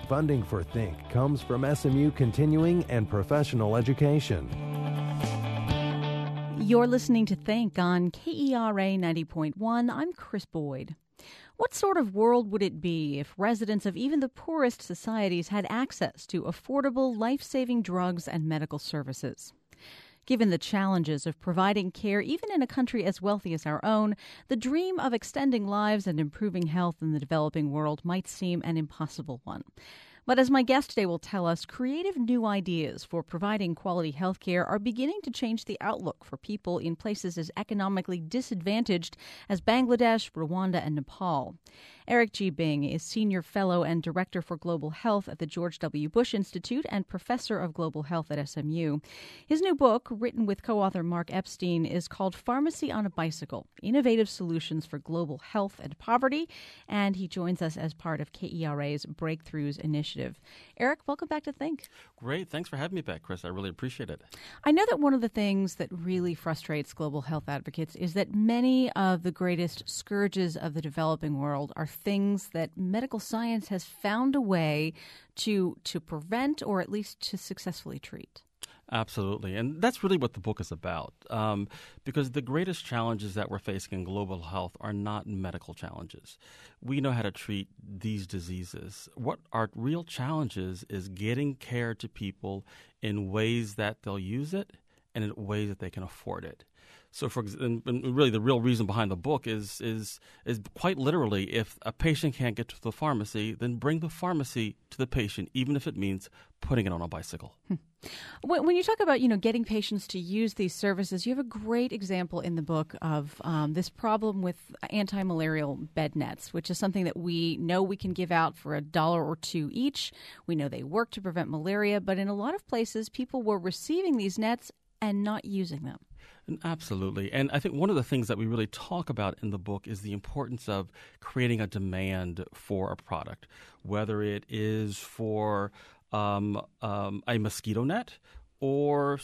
Funding for Think comes from SMU Continuing and Professional Education. You're listening to Think on KERA 90.1. I'm Chris Boyd. What sort of world would it be if residents of even the poorest societies had access to affordable, life-saving drugs and medical services? Given the challenges of providing care even in a country as wealthy as our own, the dream of extending lives and improving health in the developing world might seem an impossible one. But as my guest today will tell us, creative new ideas for providing quality health care are beginning to change the outlook for people in places as economically disadvantaged as Bangladesh, Rwanda, and Nepal. Eric G. Bing is Senior Fellow and Director for Global Health at the George W. Bush Institute and Professor of Global Health at SMU. His new book, written with co-author Mark Epstein, is called Pharmacy on a Bicycle, Innovative Solutions for Global Health and Poverty, and he joins us as part of KERA's Breakthroughs Initiative. Eric, welcome back to Think. Great. Thanks for having me back, Chris. I really appreciate it. I know that one of the things that really frustrates global health advocates is that many of the greatest scourges of the developing world are things that medical science has found a way to prevent or at least to successfully treat. Absolutely. And that's really what the book is about, because the greatest challenges that we're facing in global health are not medical challenges. We know how to treat these diseases. What our real challenge is getting care to people in ways that they'll use it and in ways that they can afford it. So, and really, the real reason behind the book is quite literally, if a patient can't get to the pharmacy, then bring the pharmacy to the patient, even if it means putting it on a bicycle. When you talk about, getting patients to use these services, you have a great example in the book of this problem with anti-malarial bed nets, which is something that we know we can give out for $1 or $2 each. We know they work to prevent malaria, but in a lot of places, people were receiving these nets and not using them. Absolutely. And I think one of the things that we really talk about in the book is the importance of creating a demand for a product, whether it is for a mosquito net or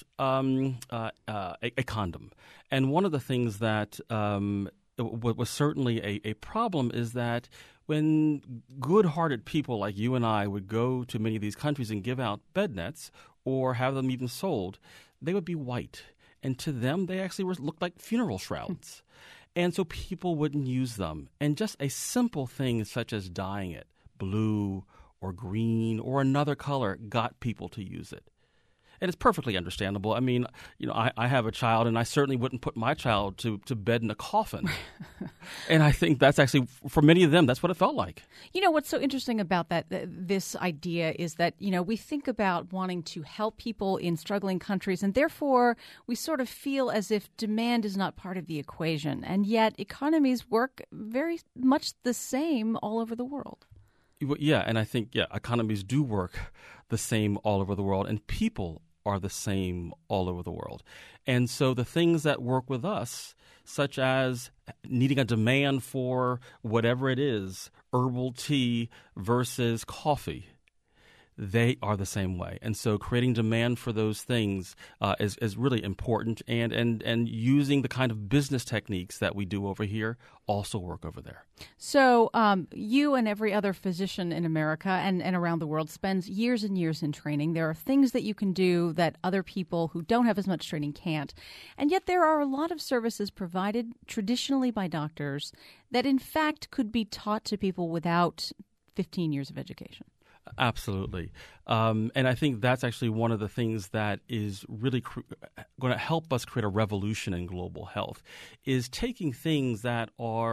a condom. And one of the things that was certainly a problem is that when good-hearted people like you and I would go to many of these countries and give out bed nets or have them even sold, they would be white. And to them, they actually looked like funeral shrouds. And so people wouldn't use them. And just a simple thing such as dyeing it blue or green or another color got people to use it. And it's perfectly understandable. I mean, I have a child, and I certainly wouldn't put my child to bed in a coffin. And I think that's actually, for many of them, that's what it felt like. What's so interesting about this idea is that, we think about wanting to help people in struggling countries, and therefore we sort of feel as if demand is not part of the equation. And yet economies work very much the same all over the world. Yeah, and I think, economies do work the same all over the world, and people are the same all over the world. And so the things that work with us, such as needing a demand for whatever it is, herbal tea versus coffee, they are the same way. And so creating demand for those things is really important, and using the kind of business techniques that we do over here also work over there. So you and every other physician in America and around the world spends years and years in training. There are things that you can do that other people who don't have as much training can't. And yet there are a lot of services provided traditionally by doctors that in fact could be taught to people without 15 years of education. Absolutely. And I think that's actually one of the things that is really going to help us create a revolution in global health, is taking things that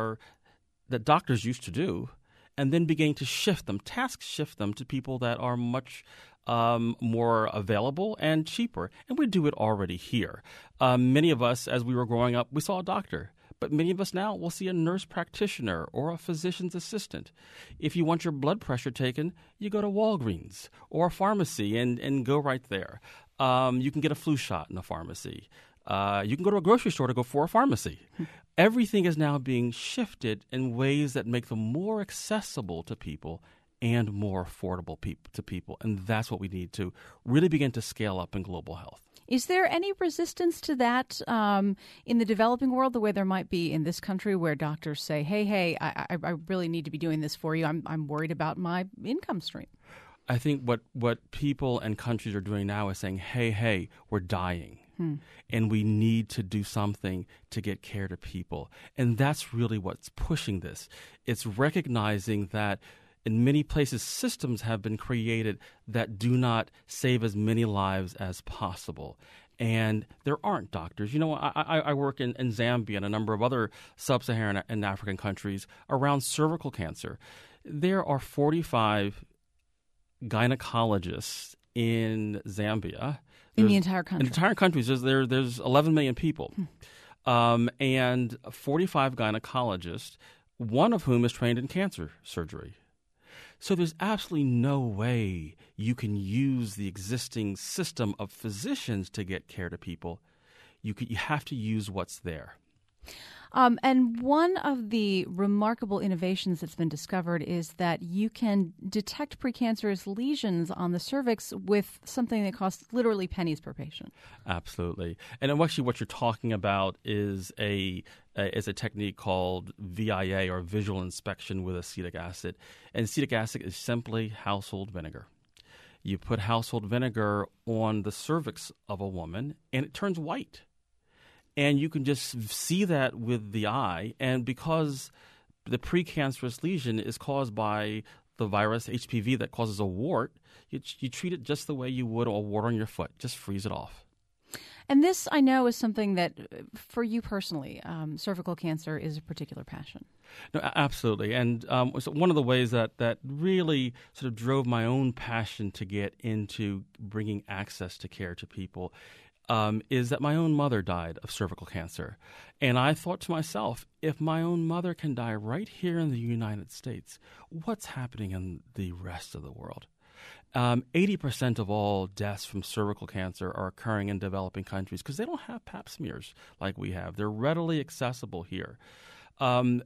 doctors used to do and then beginning to shift them to people that are much more available and cheaper. And we do it already here. Many of us, as we were growing up, we saw a doctor. But many of us now will see a nurse practitioner or a physician's assistant. If you want your blood pressure taken, you go to Walgreens or a pharmacy and go right there. You can get a flu shot in a pharmacy. You can go to a grocery store to go for a pharmacy. Everything is now being shifted in ways that make them more accessible to people and more affordable to people. And that's what we need to really begin to scale up in global health. Is there any resistance to that in the developing world, the way there might be in this country, where doctors say, hey, I really need to be doing this for you. I'm worried about my income stream? I think what people and countries are doing now is saying, hey, we're dying. And we need to do something to get care to people. And that's really what's pushing this. It's recognizing that in many places, systems have been created that do not save as many lives as possible. And there aren't doctors. You know, I work in Zambia and a number of other sub-Saharan and African countries around cervical cancer. There are 45 gynecologists in Zambia. In the entire country? In the entire country, there's 11 million people. And 45 gynecologists, one of whom is trained in cancer surgery. So there's absolutely no way you can use the existing system of physicians to get care to people. You have to use what's there. And one of the remarkable innovations that's been discovered is that you can detect precancerous lesions on the cervix with something that costs literally pennies per patient. Absolutely. And actually what you're talking about is a technique called VIA, or visual inspection with acetic acid. And acetic acid is simply household vinegar. You put household vinegar on the cervix of a woman, and it turns white. And you can just see that with the eye. And because the precancerous lesion is caused by the virus HPV that causes a wart, you treat it just the way you would a wart on your foot. Just freeze it off. And this, I know, is something that, for you personally, cervical cancer is a particular passion. No, absolutely. And so one of the ways that really sort of drove my own passion to get into bringing access to care to people is that my own mother died of cervical cancer. And I thought to myself, if my own mother can die right here in the United States, what's happening in the rest of the world? 80% of all deaths from cervical cancer are occurring in developing countries because they don't have pap smears like we have. They're readily accessible here. And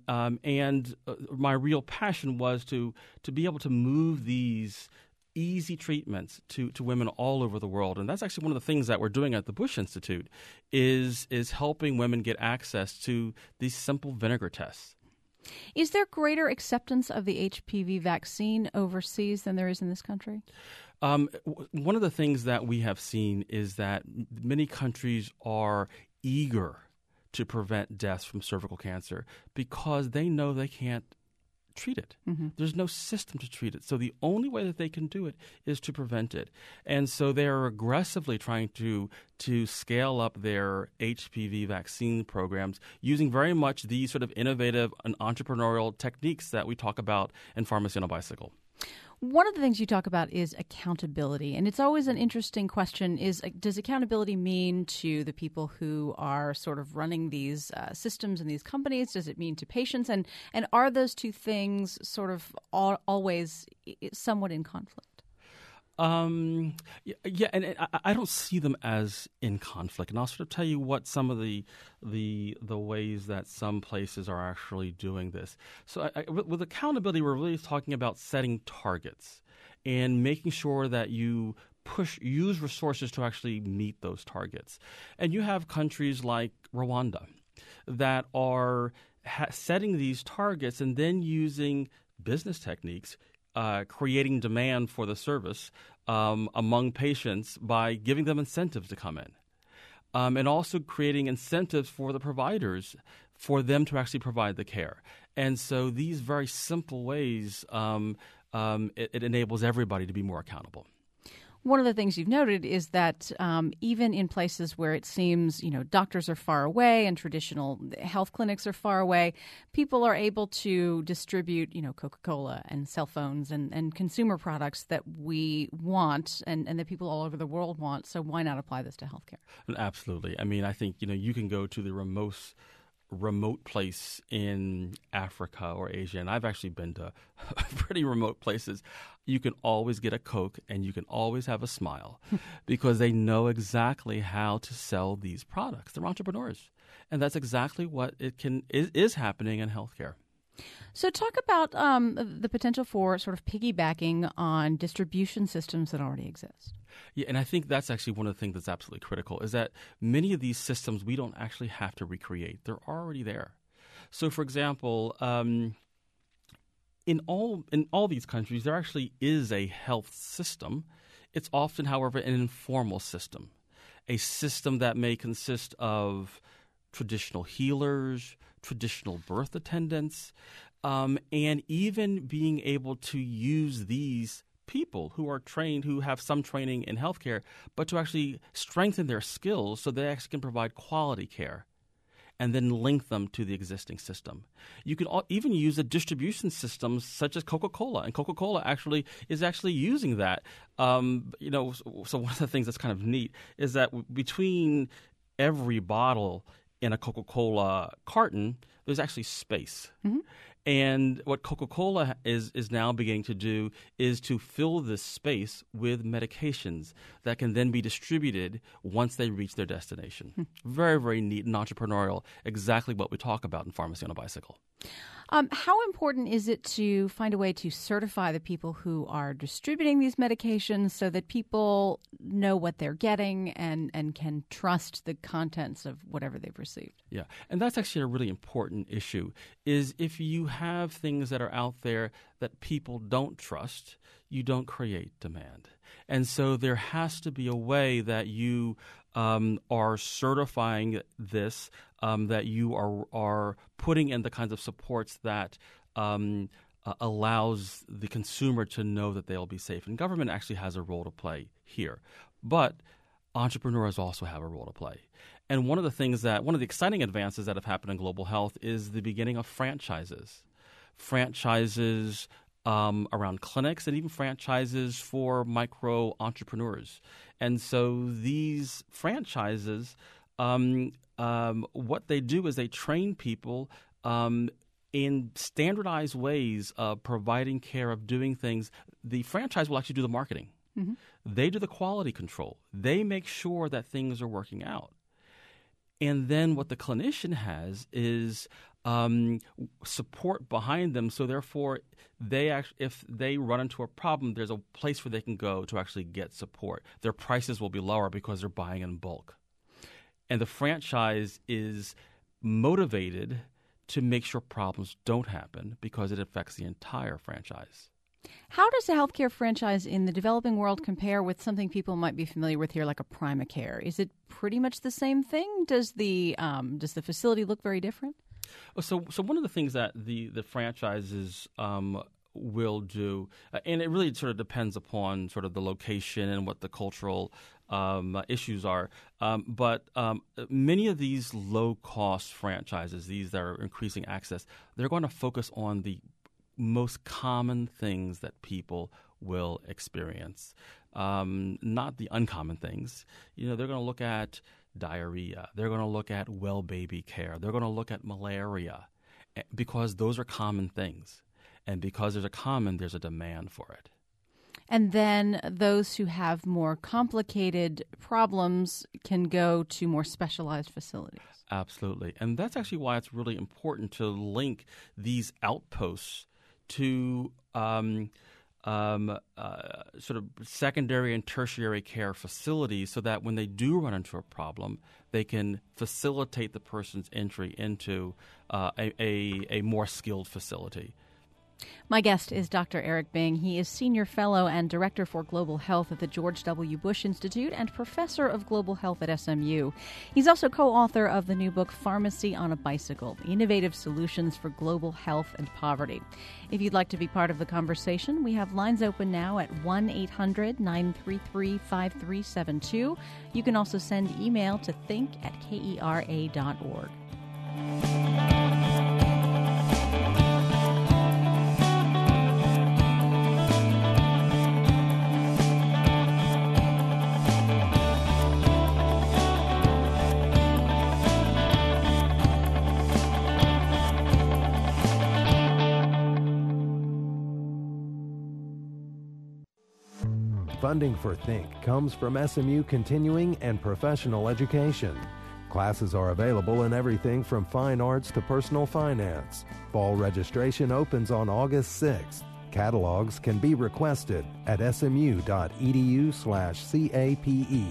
my real passion was to be able to move these easy treatments to women all over the world. And that's actually one of the things that we're doing at the Bush Institute is helping women get access to these simple vinegar tests. Is there greater acceptance of the HPV vaccine overseas than there is in this country? One of the things that we have seen is that many countries are eager to prevent deaths from cervical cancer because they know they can't treat it. Mm-hmm. There's no system to treat it. So the only way that they can do it is to prevent it. And so they are aggressively trying to scale up their HPV vaccine programs using very much these sort of innovative and entrepreneurial techniques that we talk about in Pharmacy on a Bicycle. One of the things you talk about is accountability, and it's always an interesting question, does accountability mean to the people who are sort of running these systems and these companies? Does it mean to patients? And are those two things sort of always somewhat in conflict? Yeah, and I don't see them as in conflict, and I'll sort of tell you what some of the ways that some places are actually doing this. So with accountability, we're really talking about setting targets and making sure that you use resources to actually meet those targets. And you have countries like Rwanda that are setting these targets and then using business techniques, creating demand for the service among patients by giving them incentives to come in. And also creating incentives for the providers for them to actually provide the care. And so these very simple ways, it enables everybody to be more accountable. One of the things you've noted is that even in places where it seems, doctors are far away and traditional health clinics are far away, people are able to distribute, Coca-Cola and cell phones and consumer products that we want and that people all over the world want. So why not apply this to healthcare? Absolutely. I mean, I think, you can go to the remote place in Africa or Asia, and I've actually been to pretty remote places. You can always get a Coke and you can always have a smile because they know exactly how to sell these products. They're entrepreneurs, and that's exactly what is happening in healthcare. So talk about the potential for sort of piggybacking on distribution systems that already exist. Yeah, and I think that's actually one of the things that's absolutely critical is that many of these systems we don't actually have to recreate. They're already there. So, for example, in all these countries, there actually is a health system. It's often, however, an informal system, a system that may consist of traditional healers, traditional birth attendants, and even being able to use these people who are trained, who have some training in healthcare, but to actually strengthen their skills so they actually can provide quality care and then link them to the existing system. You can even use a distribution system such as Coca-Cola, and Coca-Cola is actually using that. So one of the things that's kind of neat is that between every bottle in a Coca-Cola carton, there's actually space. Mm-hmm. And what Coca-Cola is now beginning to do is to fill this space with medications that can then be distributed once they reach their destination. Very, very neat and entrepreneurial, exactly what we talk about in Pharmacy on a Bicycle. How important is it to find a way to certify the people who are distributing these medications so that people know what they're getting and can trust the contents of whatever they've received? Yeah, and that's actually a really important issue, is if you have things that are out there that people don't trust, you don't create demand. And so there has to be a way that you are certifying this, that you are putting in the kinds of supports that allows the consumer to know that they'll be safe. And government actually has a role to play here. But entrepreneurs also have a role to play. And one of the exciting advances that have happened in global health is the beginning of franchises. Franchises around clinics and even franchises for micro entrepreneurs. And so these franchises, what they do is they train people in standardized ways of providing care, of doing things. The franchise will actually do the marketing. Mm-hmm. They do the quality control. They make sure that things are working out. And then what the clinician has is support behind them. So therefore, if they run into a problem, there's a place where they can go to actually get support. Their prices will be lower because they're buying in bulk. And the franchise is motivated to make sure problems don't happen because it affects the entire franchise. How does a healthcare franchise in the developing world compare with something people might be familiar with here, like a Primacare? Is it pretty much the same thing? Does the facility look very different? So one of the things that the franchises will do, and it really sort of depends upon sort of the location and what the cultural issues are. But many of these low-cost franchises, these that are increasing access, they're going to focus on the most common things that people will experience, not the uncommon things. They're going to look at diarrhea. They're going to look at well baby care. They're going to look at malaria because those are common things. And because there's a demand for it. And then those who have more complicated problems can go to more specialized facilities. Absolutely. And that's actually why it's really important to link these outposts to sort of secondary and tertiary care facilities so that when they do run into a problem, they can facilitate the person's entry into a more skilled facility. My guest is Dr. Eric Bing. He is Senior Fellow and Director for Global Health at the George W. Bush Institute and Professor of Global Health at SMU. He's also co-author of the new book, Pharmacy on a Bicycle, Innovative Solutions for Global Health and Poverty. If you'd like to be part of the conversation, we have lines open now at 1-800-933-5372. You can also send email to think@kera.org. Funding for Think comes from SMU Continuing and Professional Education. Classes are available in everything from fine arts to personal finance. Fall registration opens on August 6th. Catalogs can be requested at smu.edu/CAPE.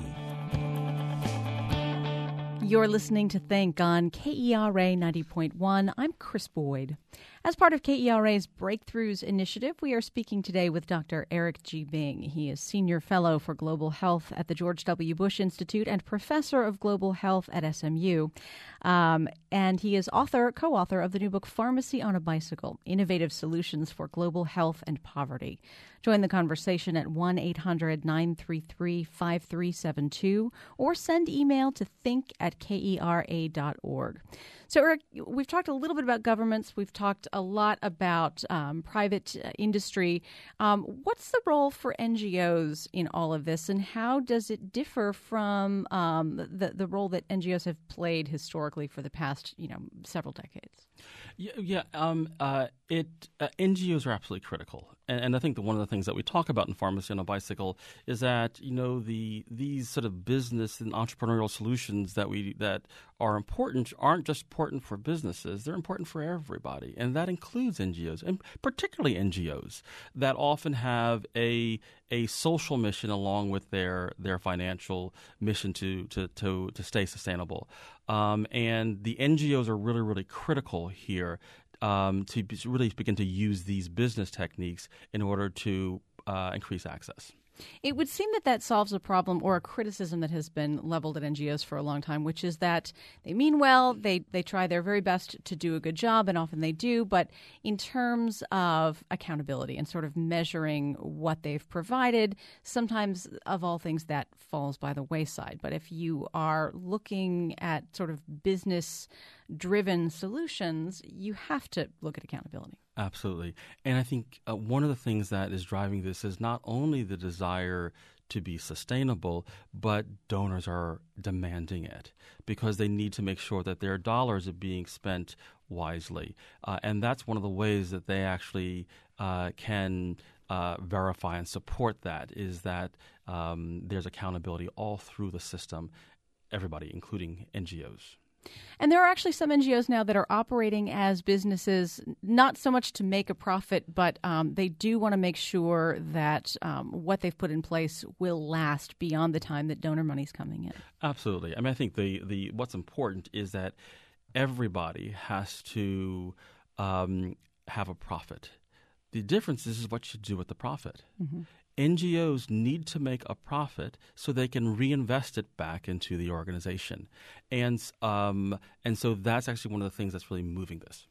You're listening to Think on KERA 90.1. I'm Chris Boyd. As part of KERA's Breakthroughs Initiative, we are speaking today with Dr. Eric G. Bing. He is Senior Fellow for Global Health at the George W. Bush Institute and Professor of Global Health at SMU. And he is co-author of the new book, Pharmacy on a Bicycle, Innovative Solutions for Global Health and Poverty. Join the conversation at 1-800-933-5372 or send email to think@kera.org. So, Eric, we've talked a little bit about governments. We've talked a lot about private industry. What's the role for NGOs in all of this, and how does it differ from the role that NGOs have played historically for the past, several decades? NGOs are absolutely critical, and I think that one of the things that we talk about in Pharmacy on a Bicycle is that these sort of business and entrepreneurial solutions that are important aren't just important for businesses; they're important for everybody, and that includes NGOs, and particularly NGOs that often have a social mission along with their financial mission to stay sustainable. And the NGOs are really, really critical here to really begin to use these business techniques in order to increase access. It would seem that solves a problem or a criticism that has been leveled at NGOs for a long time, which is that they mean well, they try their very best to do a good job, and often they do, but in terms of accountability and sort of measuring what they've provided, sometimes, of all things, that falls by the wayside. But if you are looking at sort of business-driven solutions, you have to look at accountability. Absolutely. And I think one of the things that is driving this is not only the desire to be sustainable, but donors are demanding it because they need to make sure that their dollars are being spent wisely. And that's one of the ways that they actually can verify and support that is that there's accountability all through the system, everybody, including NGOs. And there are actually some NGOs now that are operating as businesses, not so much to make a profit, but they do want to make sure that what they've put in place will last beyond the time that donor money is coming in. Absolutely. I mean, I think the what's important is that everybody has to have a profit. The difference is what you do with the profit. Mm-hmm. NGOs need to make a profit so they can reinvest it back into the organization. And so that's actually one of the things that's really moving this.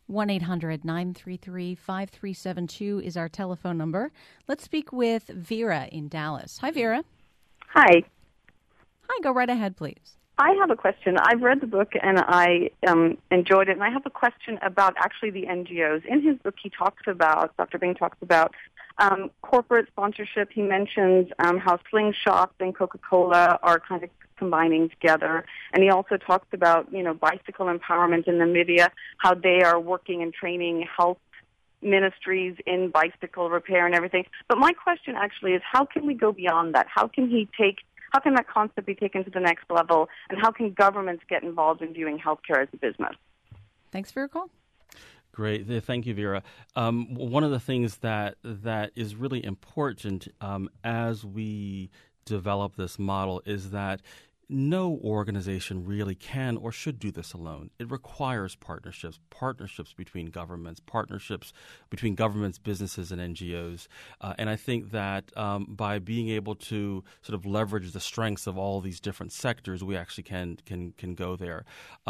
1-800-933-5372 is our telephone number. Let's speak with Vera in Dallas. Hi, Vera. Hi. Hi, go right ahead, please. I have a question. I've read the book and I enjoyed it, and I have a question about actually the NGOs. In his book, Dr. Bing talks about corporate sponsorship. He mentions how Slingshot and Coca-Cola are kind of combining together. And he also talks about, bicycle empowerment in Namibia, how they are working and training health ministries in bicycle repair and everything. But my question actually is, how can we go beyond that? How can that concept be taken to the next level? And how can governments get involved in viewing healthcare as a business? Thanks for your call. Great. Thank you, Vera. One of the things that is really important as we develop this model is that no organization really can or should do this alone. It requires partnerships between governments, partnerships between governments, businesses, and NGOs. And I think that by being able to sort of leverage the strengths of all these different sectors, we actually can go there.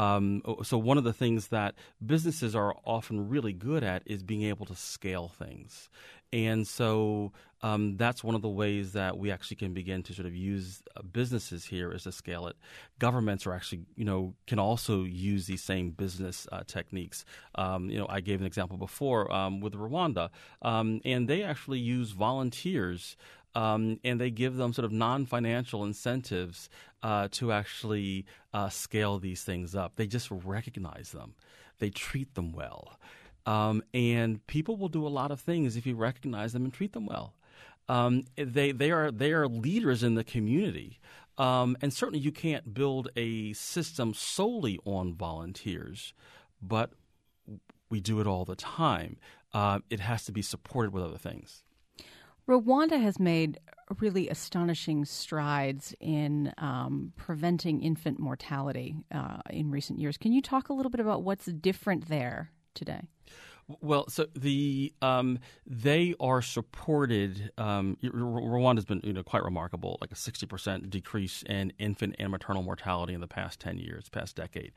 So one of the things that businesses are often really good at is being able to scale things. And so that's one of the ways that we actually can begin to sort of use businesses here is to scale it. Governments are actually, can also use these same business techniques. I gave an example before with Rwanda, and they actually use volunteers and they give them sort of non-financial incentives to actually scale these things up. They just recognize them. They treat them well. And people will do a lot of things if you recognize them and treat them well. They are leaders in the community. And certainly you can't build a system solely on volunteers, but we do it all the time. It has to be supported with other things. Rwanda has made really astonishing strides in preventing infant mortality in recent years. Can you talk a little bit about what's different there today? Well, so they are supported. Rwanda's been quite remarkable, like a 60% decrease in infant and maternal mortality in the past 10 years, past decade.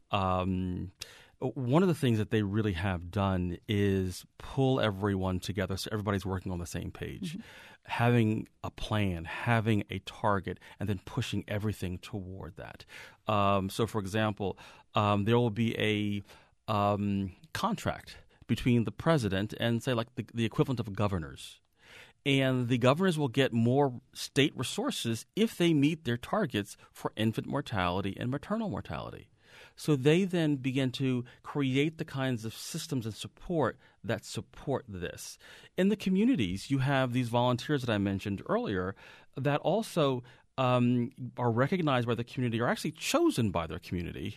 One of the things that they really have done is pull everyone together so everybody's working on the same page, having a plan, having a target, and then pushing everything toward that. So, for example, there will be a contract between the president and, say, like the equivalent of governors. And the governors will get more state resources if they meet their targets for infant mortality and maternal mortality. So they then begin to create the kinds of systems and support that support this. In the communities, you have these volunteers that I mentioned earlier that also are recognized by the community, are actually chosen by their community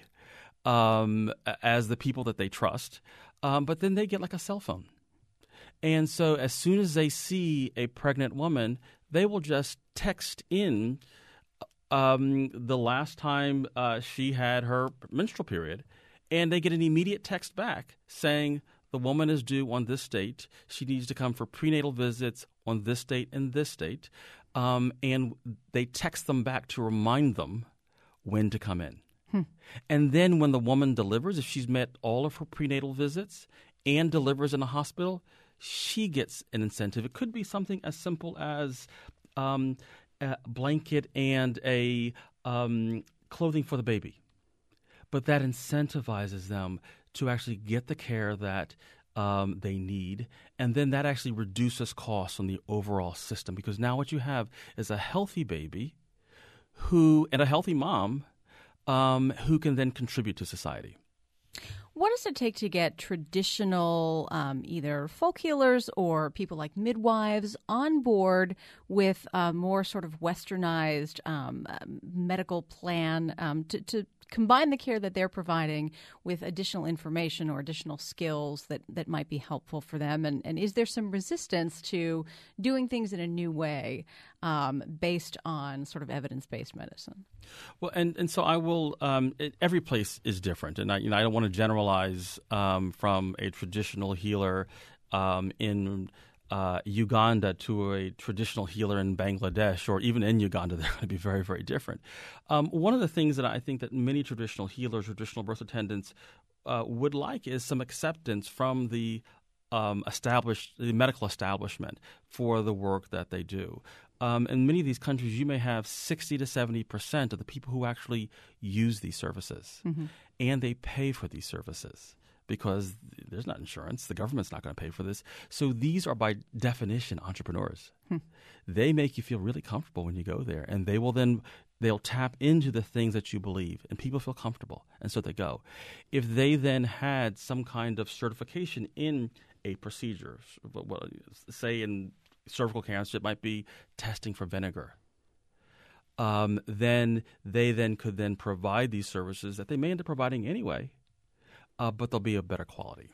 as the people that they trust. But then they get like a cell phone. And so as soon as they see a pregnant woman, they will just text in the last time she had her menstrual period, and they get an immediate text back saying the woman is due on this date. She needs to come for prenatal visits on this date and this date. And they text them back to remind them when to come in. And then when the woman delivers, if she's met all of her prenatal visits and delivers in a hospital, she gets an incentive. It could be something as simple as a blanket and a clothing for the baby. But that incentivizes them to actually get the care that they need. And then that actually reduces costs on the overall system, because now what you have is a healthy baby and a healthy mom who can then contribute to society. What does it take to get traditional either folk healers or people like midwives on board with a more sort of westernized medical plan to combine the care that they're providing with additional information or additional skills that might be helpful for them? And is there some resistance to doing things in a new way based on sort of evidence-based medicine? Well, and so I will. Every place is different, and I don't want to generalize from a traditional healer in Uganda to a traditional healer in Bangladesh, or even in Uganda. They're going to be very, very different. One of the things that I think that many traditional healers, traditional birth attendants would like is some acceptance from the medical establishment for the work that they do. In many of these countries, you may have 60 to 70% of the people who actually use these services, and they pay for these services because there's not insurance. The government's not going to pay for this. So these are, by definition, entrepreneurs. They make you feel really comfortable when you go there, and they'll tap into the things that you believe, and people feel comfortable, and so they go. If they then had some kind of certification in a procedure, say in cervical cancer, it might be testing for vinegar. Then they could provide these services that they may end up providing anyway, but they'll be of better quality.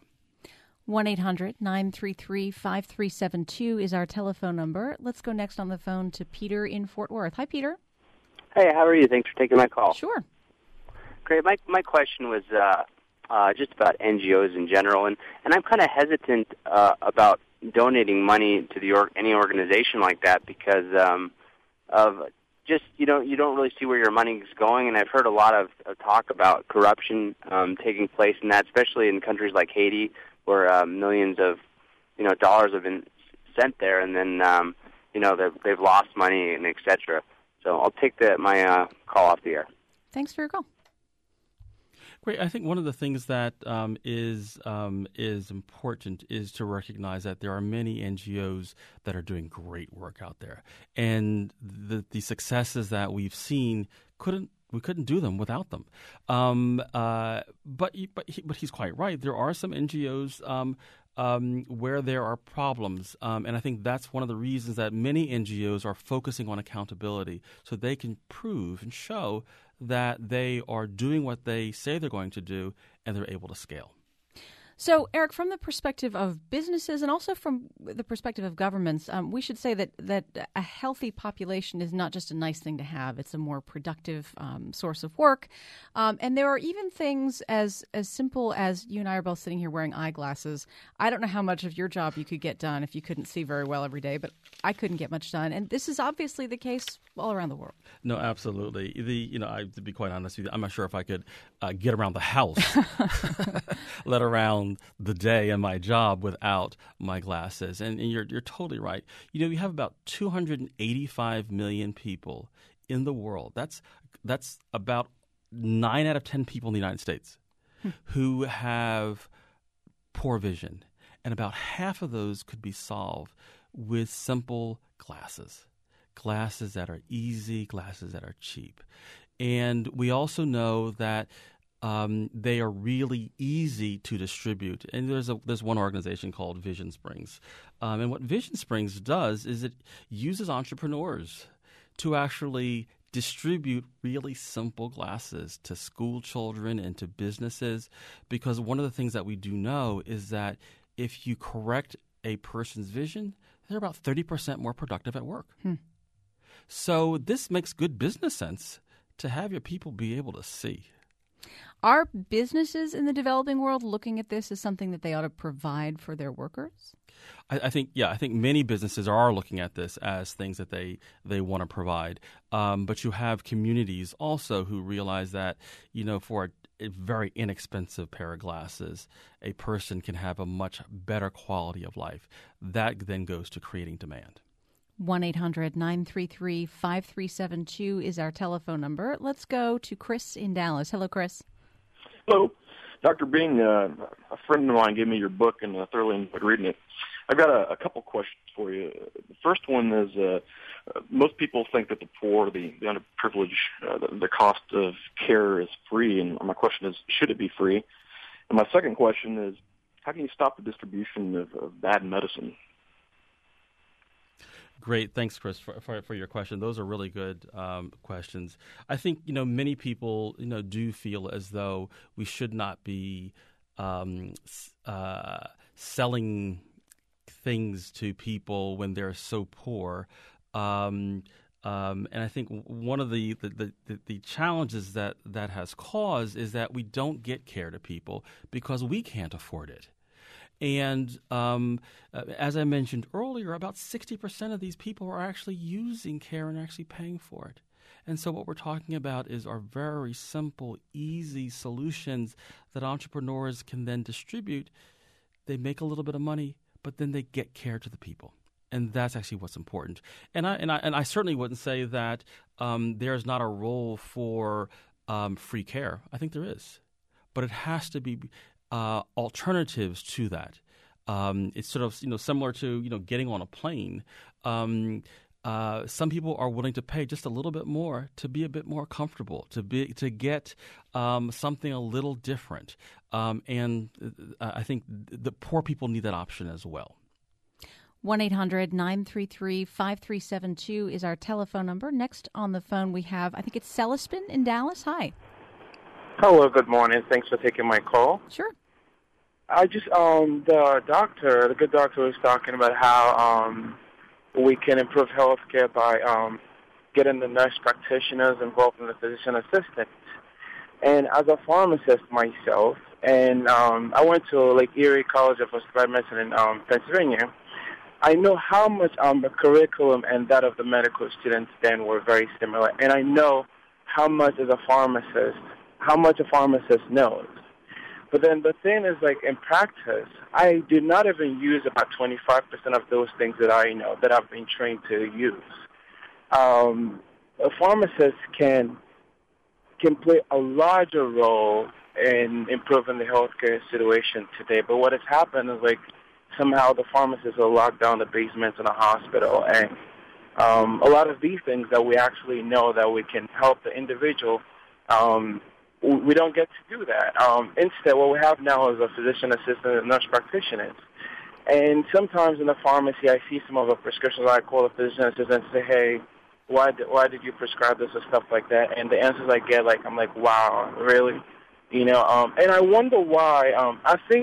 1-800-933-5372 is our telephone number. Let's go next on the phone to Peter in Fort Worth. Hi, Peter. Hey, how are you? Thanks for taking my call. Sure. Great. My question was just about NGOs in general, and I'm kind of hesitant about donating money to any organization like that because of just you don't really see where your money is going, and I've heard a lot of talk about corruption taking place in that, especially in countries like Haiti, where millions of dollars have been sent there, and then they've lost money and etc. So I'll take my call off the air. Thanks for your call. Great. I think one of the things that is important is to recognize that there are many NGOs that are doing great work out there, and the successes that we've seen we couldn't do them without them. But he's quite right. There are some NGOs where there are problems, and I think that's one of the reasons that many NGOs are focusing on accountability, so they can prove and show that they are doing what they say they're going to do, and they're able to scale. So, Eric, from the perspective of businesses and also from the perspective of governments, we should say that a healthy population is not just a nice thing to have. It's a more productive source of work. And there are even things as simple as you and I are both sitting here wearing eyeglasses. I don't know how much of your job you could get done if you couldn't see very well every day, but I couldn't get much done. And this is obviously the case all around the world. No, absolutely. To be quite honest with you, I'm not sure if I could get around the house, let around the day and my job without my glasses. And you're totally right. We have about 285 million people in the world. That's about 9 out of 10 people in the United States who have poor vision. And about half of those could be solved with simple glasses that are easy, glasses that are cheap. And we also know that they are really easy to distribute. And there's one organization called Vision Springs. And what Vision Springs does is it uses entrepreneurs to actually distribute really simple glasses to school children and to businesses, because one of the things that we do know is that if you correct a person's vision, they're about 30% more productive at work. So this makes good business sense to have your people be able to see. Are businesses in the developing world looking at this as something that they ought to provide for their workers? I think many businesses are looking at this as things that they want to provide. But you have communities also who realize that, for a very inexpensive pair of glasses, a person can have a much better quality of life. That then goes to creating demand. 1-800-933-5372 is our telephone number. Let's go to Chris in Dallas. Hello, Chris. Hello. Dr. Bing, a friend of mine gave me your book and I thoroughly enjoyed reading it. I've got a couple questions for you. The first one is most people think that the poor, the underprivileged, the cost of care is free, and my question is, should it be free? And my second question is, how can you stop the distribution of bad medicine? Great. Thanks, Chris, for your question. Those are really good questions. I think, many people, do feel as though we should not be selling things to people when they're so poor. And I think one of the challenges that has caused is that we don't get care to people because we can't afford it. And as I mentioned earlier, about 60% of these people are actually using care and actually paying for it. And so what we're talking about are very simple, easy solutions that entrepreneurs can then distribute. They make a little bit of money, but then they get care to the people. And that's actually what's important. And I certainly wouldn't say that there's not a role for free care. I think there is. But it has to be alternatives to that. It's sort of similar to getting on a plane. Some people are willing to pay just a little bit more to be a bit more comfortable, to get something a little different. And I think the poor people need that option as well. 1-800-933-5372 is our telephone number. Next on the phone we have, I think it's Celespin in Dallas. Hi. Hello, good morning. Thanks for taking my call. Sure. I just, the good doctor was talking about how we can improve healthcare by getting the nurse practitioners involved in the physician assistants. And as a pharmacist myself, and I went to Lake Erie College of Applied Medicine in Pennsylvania, I know how much the curriculum and that of the medical students then were very similar. And I know how much a pharmacist knows. But then the thing is, like, in practice, I do not even use about 25% of those things that I know, that I've been trained to use. A pharmacist can play a larger role in improving the healthcare situation today. But what has happened is, like, somehow the pharmacists are locked down the basements in a hospital. And a lot of these things that we actually know that we can help the individual, we don't get to do that. Instead, what we have now is a physician assistant and nurse practitioners. And sometimes in the pharmacy, I see some of the prescriptions. I call the physician assistant and say, hey, why did you prescribe this or stuff like that? And the answers I get, I'm like, wow, really? And I wonder why. I think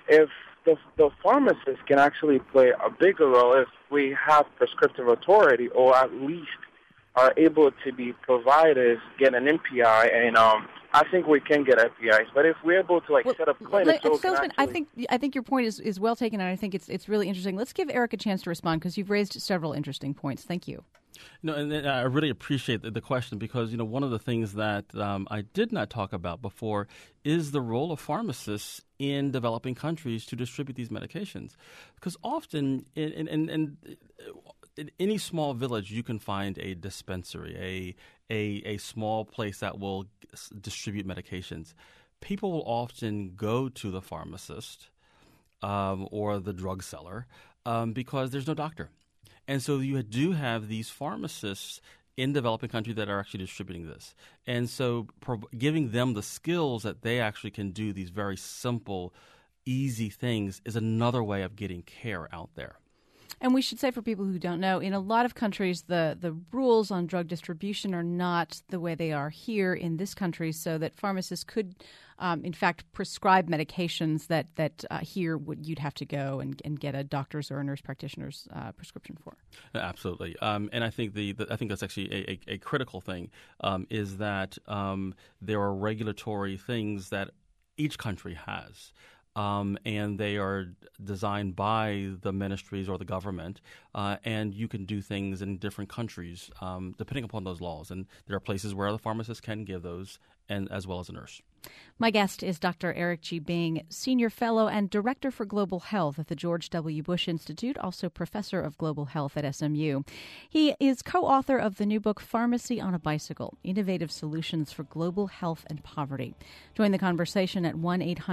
if the pharmacist can actually play a bigger role if we have prescriptive authority, or at least are able to be providers get an MPI, and I think we can get MPIs. But if we're able to set up clinics, I think your point is well taken, and I think it's really interesting. Let's give Eric a chance to respond because you've raised several interesting points. Thank you. No, and I really appreciate the question because one of the things that I did not talk about before is the role of pharmacists in developing countries to distribute these medications, because often in any small village, you can find a dispensary, a small place that will distribute medications. People will often go to the pharmacist or the drug seller because there's no doctor. And so you do have these pharmacists in developing countries that are actually distributing this. And so giving them the skills that they actually can do these very simple, easy things is another way of getting care out there. And we should say for people who don't know, in a lot of countries, the rules on drug distribution are not the way they are here in this country, so that pharmacists could, in fact, prescribe medications that here you'd have to go and get a doctor's or a nurse practitioner's prescription for. Absolutely. And I think I think that's actually a critical thing, is that there are regulatory things that each country has. And they are designed by the ministries or the government, and you can do things in different countries depending upon those laws. And there are places where the pharmacist can give those, and as well as a nurse. My guest is Dr. Eric G. Bing, Senior Fellow and Director for Global Health at the George W. Bush Institute, also Professor of Global Health at SMU. He is co-author of the new book, Pharmacy on a Bicycle, Innovative Solutions for Global Health and Poverty. Join the conversation at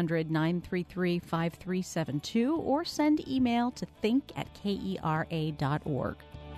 1-800-933-5372 or send email to think@kera.org.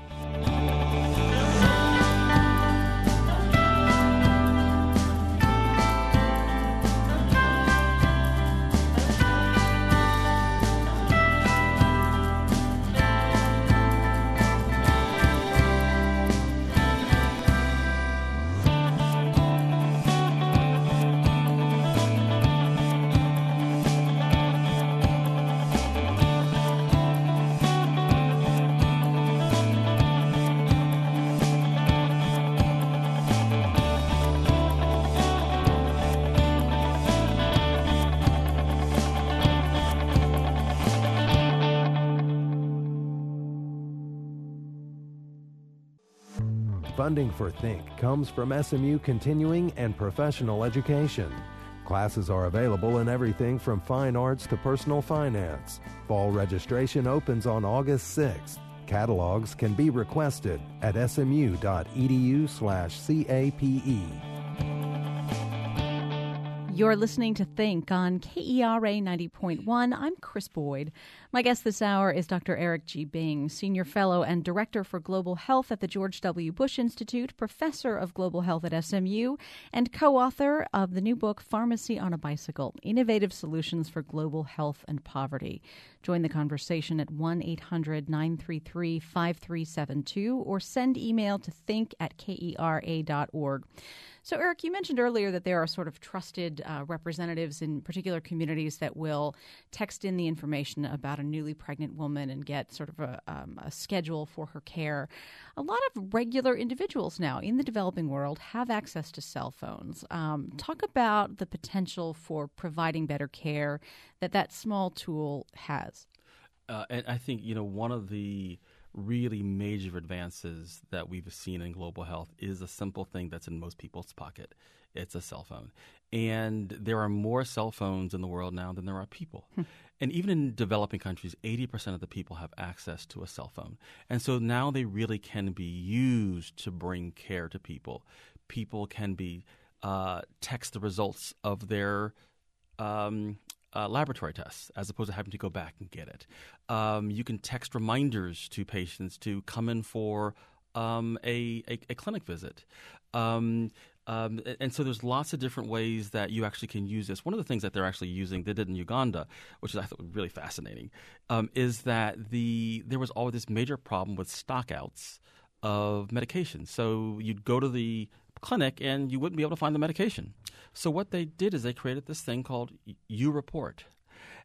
Funding for Think comes from SMU Continuing and Professional Education. Classes are available in everything from fine arts to personal finance. Fall registration opens on August 6th. Catalogs can be requested at smu.edu/CAPE. You're listening to Think on KERA 90.1. I'm Chris Boyd. My guest this hour is Dr. Eric G. Bing, Senior Fellow and Director for Global Health at the George W. Bush Institute, Professor of Global Health at SMU, and co-author of the new book, Pharmacy on a Bicycle, Innovative Solutions for Global Health and Poverty. Join the conversation at 1-800-933-5372 or send email to think@kera.org. So, Eric, you mentioned earlier that there are sort of trusted representatives in particular communities that will text in the information about a newly pregnant woman and get sort of a schedule for her care. A lot of regular individuals now in the developing world have access to cell phones. Talk about the potential for providing better care that small tool has. And I think, one of the really major advances that we've seen in global health is a simple thing that's in most people's pocket. It's a cell phone. And there are more cell phones in the world now than there are people. And even in developing countries, 80% of the people have access to a cell phone. And so now they really can be used to bring care to people. People can be text the results of their laboratory tests as opposed to having to go back and get it. You can text reminders to patients to come in for a clinic visit. And so there's lots of different ways that you actually can use this. One of the things that they're actually using, they did in Uganda, which I thought was really fascinating, is that there was always this major problem with stockouts of medication. So you'd go to the clinic and you wouldn't be able to find the medication. So what they did is they created this thing called U-Report.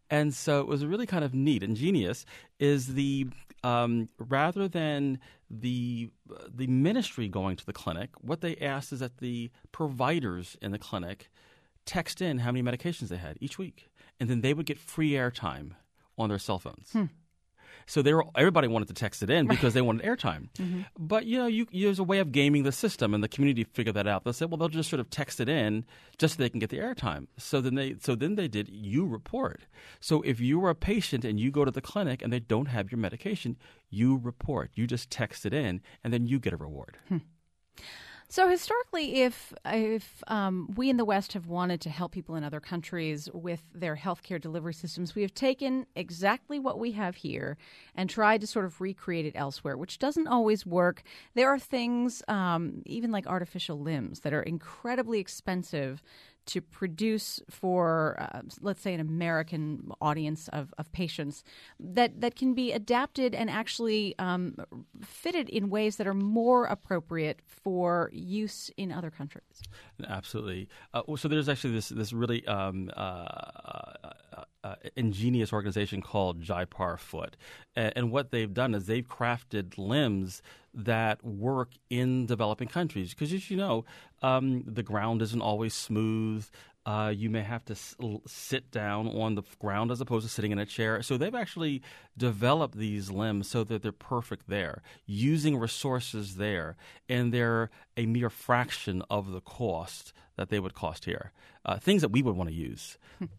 And so it was really kind of neat. Ingenious is rather than the ministry going to the clinic, what they asked is that the providers in the clinic text in how many medications they had each week, and then they would get free airtime on their cell phones. So everybody wanted to text it in because they wanted airtime. Mm-hmm. But, there's a way of gaming the system, and the community figured that out. They'll say, well, they'll just sort of text it in just so they can get the airtime. So then they did You Report. So if you were a patient and you go to the clinic and they don't have your medication, you report. You just text it in, and then you get a reward. So historically, if we in the West have wanted to help people in other countries with their healthcare delivery systems, we have taken exactly what we have here and tried to sort of recreate it elsewhere, which doesn't always work. There are things, even like artificial limbs, that are incredibly expensive to produce for, let's say, an American audience of patients that can be adapted and actually fitted in ways that are more appropriate for use in other countries. Absolutely. So there's actually this really ingenious organization called Jaipar Foot. And what they've done is they've crafted limbs that work in developing countries. Because as you know, the ground isn't always smooth. You may have to sit down on the ground as opposed to sitting in a chair. So they've actually developed these limbs so that they're perfect there, using resources there, and they're a mere fraction of the cost that they would cost here. Things that we would want to use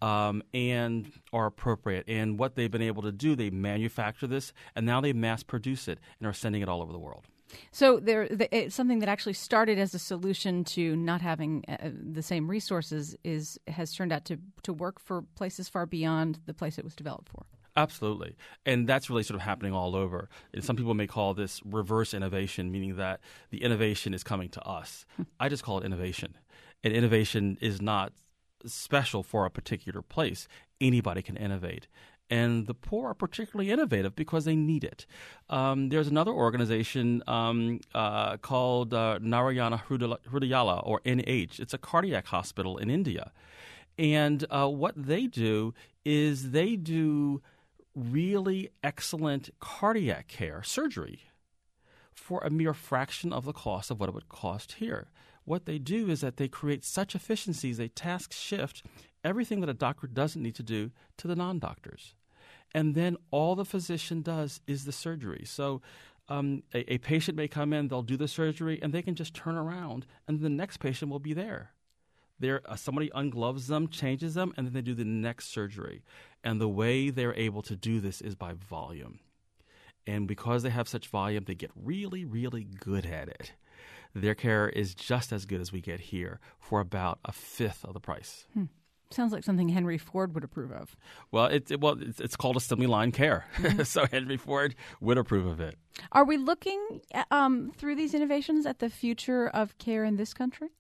and are appropriate. And what they've been able to do, they manufacture this, and now they mass produce it and are sending it all over the world. So it's something that actually started as a solution to not having the same resources has turned out to work for places far beyond the place it was developed for. Absolutely. And that's really sort of happening all over. And some people may call this reverse innovation, meaning that the innovation is coming to us. I just call it innovation. And innovation is not special for a particular place. Anybody can innovate. And the poor are particularly innovative because they need it. There's another organization called Narayana Hrudayala, or NH. It's a cardiac hospital in India. And what they do is they do really excellent cardiac care, surgery, for a mere fraction of the cost of what it would cost here. What they do is that they create such efficiencies, they task shift everything that a doctor doesn't need to do to the non-doctors. And then all the physician does is the surgery. So a patient may come in, they'll do the surgery, and they can just turn around, and the next patient will be there. Somebody ungloves them, changes them, and then they do the next surgery. And the way they're able to do this is by volume. And because they have such volume, they get really, really good at it. Their care is just as good as we get here for about a fifth of the price. Sounds like something Henry Ford would approve of. Well, it's called assembly line care. Mm-hmm. So Henry Ford would approve of it. Are we looking through these innovations at the future of care in this country?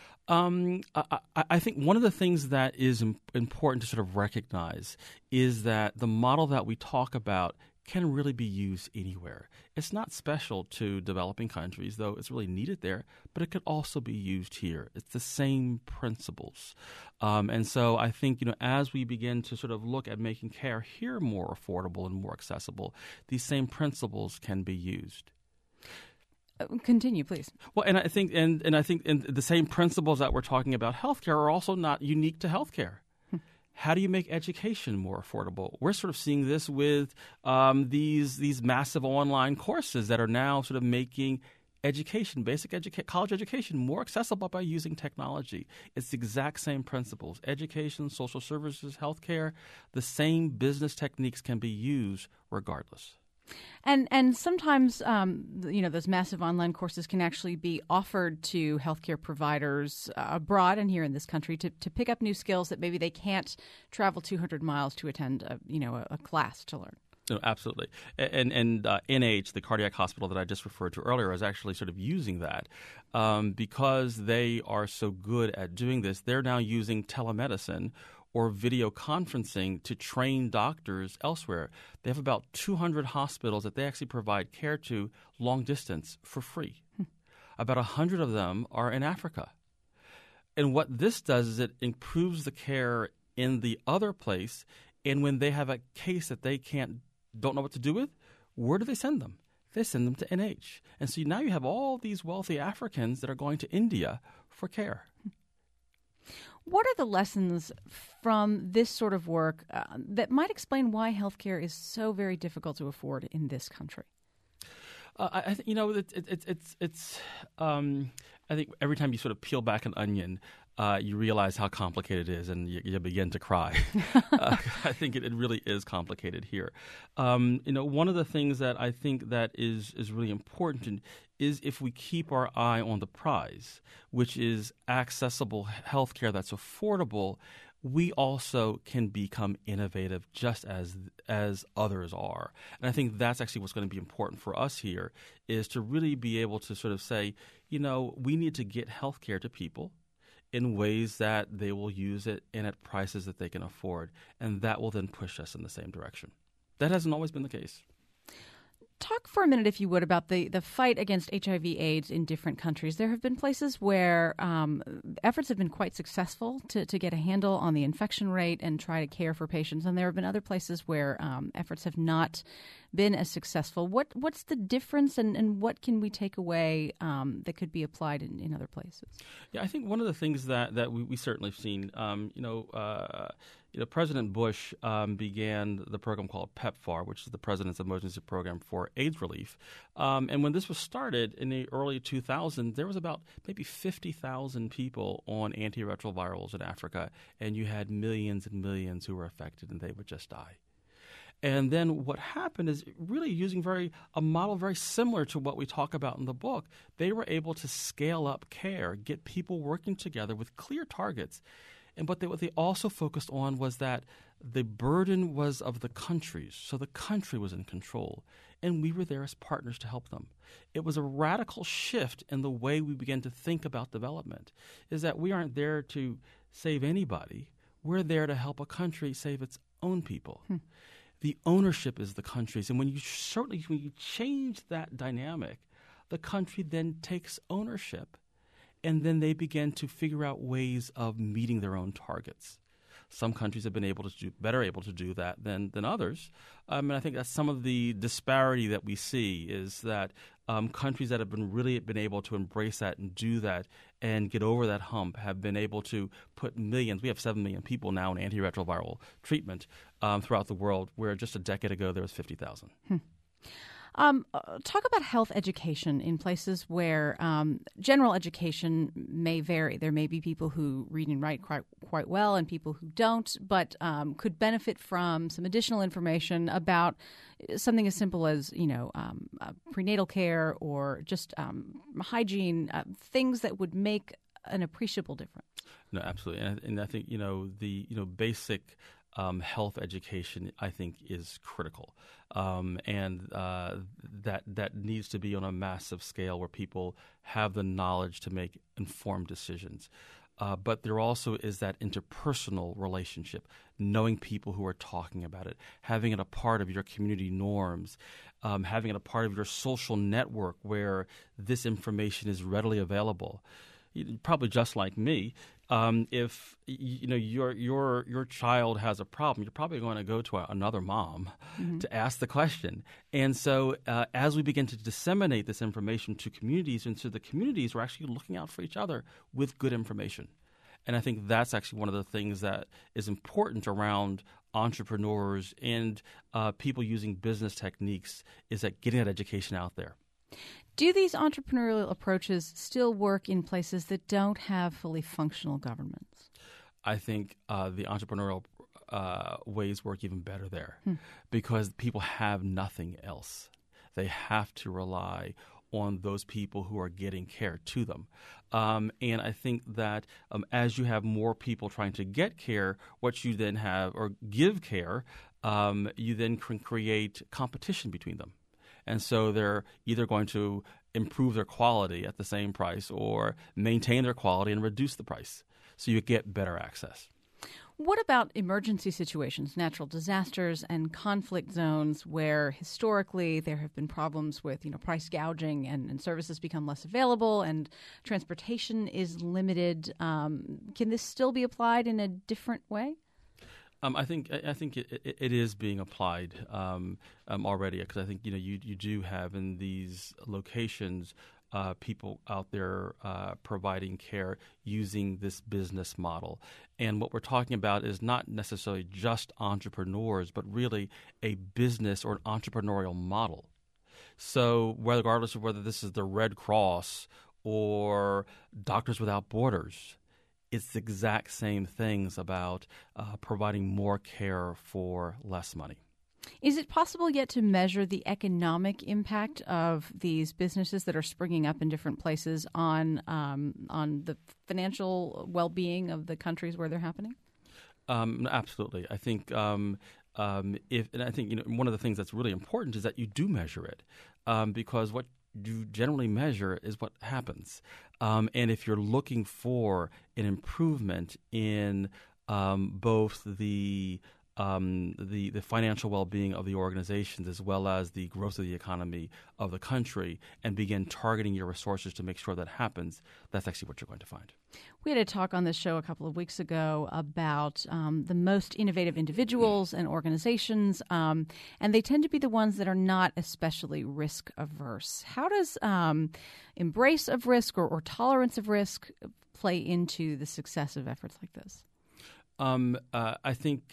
I think one of the things that is important to sort of recognize is that the model that we talk about can really be used anywhere. It's not special to developing countries, though it's really needed there, but it could also be used here. It's the same principles. And so I think, as we begin to sort of look at making care here more affordable and more accessible, these same principles can be used. Continue, please. Well, and I think the same principles that we're talking about healthcare are also not unique to healthcare. How do you make education more affordable? We're sort of seeing this with these massive online courses that are now sort of making education, college education, more accessible by using technology. It's the exact same principles. Education, social services, healthcare, the same business techniques can be used regardless. And sometimes, those massive online courses can actually be offered to healthcare providers abroad and here in this country to pick up new skills that maybe they can't travel 200 miles to attend a class to learn. No, absolutely. And NH, the cardiac hospital that I just referred to earlier, is actually sort of using that because they are so good at doing this. They're now using telemedicine or video conferencing to train doctors elsewhere. They have about 200 hospitals that they actually provide care to long distance for free. About 100 of them are in Africa. And what this does is it improves the care in the other place And when they have a case that they don't know what to do with, where do they send them? They send them to NH. And so now you have all these wealthy Africans that are going to India for care. What are the lessons from this sort of work that might explain why healthcare is so very difficult to afford in this country? I think I think every time you sort of peel back an onion, you realize how complicated it is, and you begin to cry. I think it really is complicated here. One of the things that I think that is really important is if we keep our eye on the prize, which is accessible health care that's affordable, we also can become innovative just as others are. And I think that's actually what's going to be important for us here, is to really be able to sort of say, we need to get health care to people in ways that they will use it and at prices that they can afford. And that will then push us in the same direction. That hasn't always been the case. Talk for a minute, if you would, about the fight against HIV/AIDS in different countries. There have been places where efforts have been quite successful to get a handle on the infection rate and try to care for patients. And there have been other places where efforts have not been as successful. What's the difference, and what can we take away that could be applied in other places? Yeah, I think one of the things that we certainly have seen, President Bush began the program called PEPFAR, which is the President's Emergency Program for AIDS Relief. And when this was started in the early 2000s, there was about maybe 50,000 people on antiretrovirals in Africa, and you had millions and millions who were affected, and they would just die. And then what happened is really using a model very similar to what we talk about in the book. They were able to scale up care, get people working together with clear targets. And what they also focused on was that the burden was of the countries. So the country was in control, and we were there as partners to help them. It was a radical shift in the way we began to think about development, is that we aren't there to save anybody. We're there to help a country save its own people. The ownership is the country's. And when you change that dynamic, the country then takes ownership, and then they begin to figure out ways of meeting their own targets. Some countries have been able to do that than others. And I think that's some of the disparity that we see, is that countries that have been able to embrace that and do that and get over that hump have been able to put millions. We have 7 million people now in antiretroviral treatment throughout the world, where just a decade ago there was 50,000. Talk about health education in places where general education may vary. There may be people who read and write quite well and people who don't, but could benefit from some additional information about something as simple as, prenatal care or just hygiene, things that would make an appreciable difference. No, absolutely. And I think, the basic health education, I think, is critical. And that needs to be on a massive scale where people have the knowledge to make informed decisions. But there also is that interpersonal relationship, knowing people who are talking about it, having it a part of your community norms, having it a part of your social network where this information is readily available. Probably just like me, if your child has a problem, you're probably going to go to another mom to ask the question. And so as we begin to disseminate this information to communities, and so the communities are actually looking out for each other with good information. And I think that's actually one of the things that is important around entrepreneurs and people using business techniques, is that getting that education out there. Do these entrepreneurial approaches still work in places that don't have fully functional governments? I think the entrepreneurial ways work even better there because people have nothing else. They have to rely on those people who are getting care to them. And I think that as you have more people trying to get care, what you then have, or give care, you then can create competition between them. And so they're either going to improve their quality at the same price or maintain their quality and reduce the price. So you get better access. What about emergency situations, natural disasters and conflict zones where historically there have been problems with, price gouging and services become less available and transportation is limited? Can this still be applied in a different way? I think it is being applied already, because I think you do have in these locations people out there providing care using this business model. And what we're talking about is not necessarily just entrepreneurs, but really a business or an entrepreneurial model. So regardless of whether this is the Red Cross or Doctors Without Borders, it's the exact same things about providing more care for less money. Is it possible yet to measure the economic impact of these businesses that are springing up in different places on the financial well-being of the countries where they're happening? Absolutely. I think one of the things that's really important is that you do measure it, because what you generally measure is what happens. And if you're looking for an improvement in both the financial well-being of the organizations as well as the growth of the economy of the country, and begin targeting your resources to make sure that happens, that's actually what you're going to find. We had a talk on this show a couple of weeks ago about the most innovative individuals and organizations, and they tend to be the ones that are not especially risk-averse. How does embrace of risk or tolerance of risk play into the success of efforts like this? I think,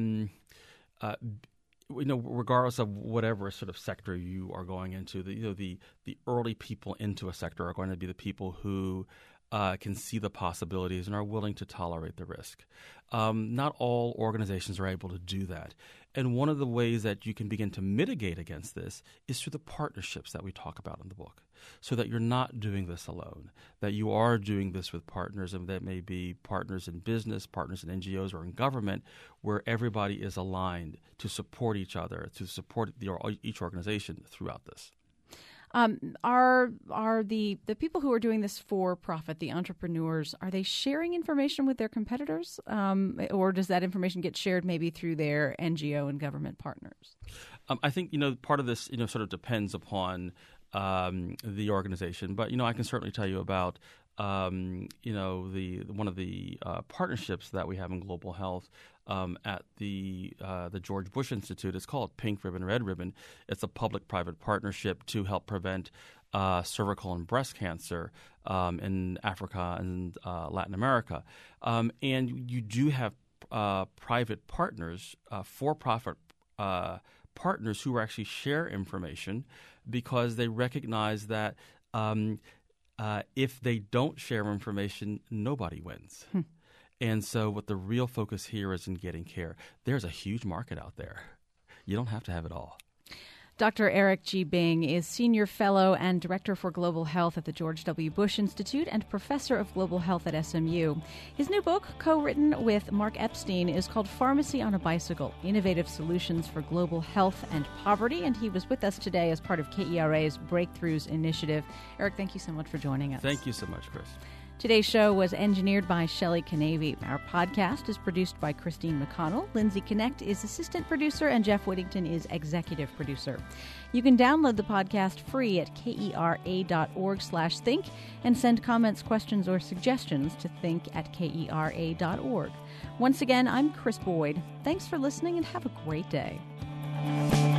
regardless of whatever sort of sector you are going into, the early people into a sector are going to be the people who can see the possibilities and are willing to tolerate the risk. Not all organizations are able to do that. And one of the ways that you can begin to mitigate against this is through the partnerships that we talk about in the book, so that you're not doing this alone, that you are doing this with partners, and that may be partners in business, partners in NGOs or in government, where everybody is aligned to support each other, to support each organization throughout this. Are the people who are doing this for profit, the entrepreneurs, are they sharing information with their competitors, or does that information get shared maybe through their NGO and government partners? I think part of this sort of depends upon the organization, but I can certainly tell you about one of the partnerships that we have in global health at the George Bush Institute. It's called Pink Ribbon, Red Ribbon. It's a public-private partnership to help prevent cervical and breast cancer in Africa and Latin America. And you do have private partners, for-profit partners who actually share information, because they recognize that if they don't share information, nobody wins. And so what the real focus here is in getting care. There's a huge market out there. You don't have to have it all. Dr. Eric G. Bing is Senior Fellow and Director for Global Health at the George W. Bush Institute and Professor of Global Health at SMU. His new book, co-written with Mark Epstein, is called Pharmacy on a Bicycle, Innovative Solutions for Global Health and Poverty, and he was with us today as part of KERA's Breakthroughs Initiative. Eric, thank you so much for joining us. Thank you so much, Chris. Today's show was engineered by Shelley Canavy. Our podcast is produced by Christine McConnell. Lindsay Connect is assistant producer, and Jeff Whittington is executive producer. You can download the podcast free at kera.org/think and send comments, questions, or suggestions to think@kera.org. Once again, I'm Chris Boyd. Thanks for listening and have a great day.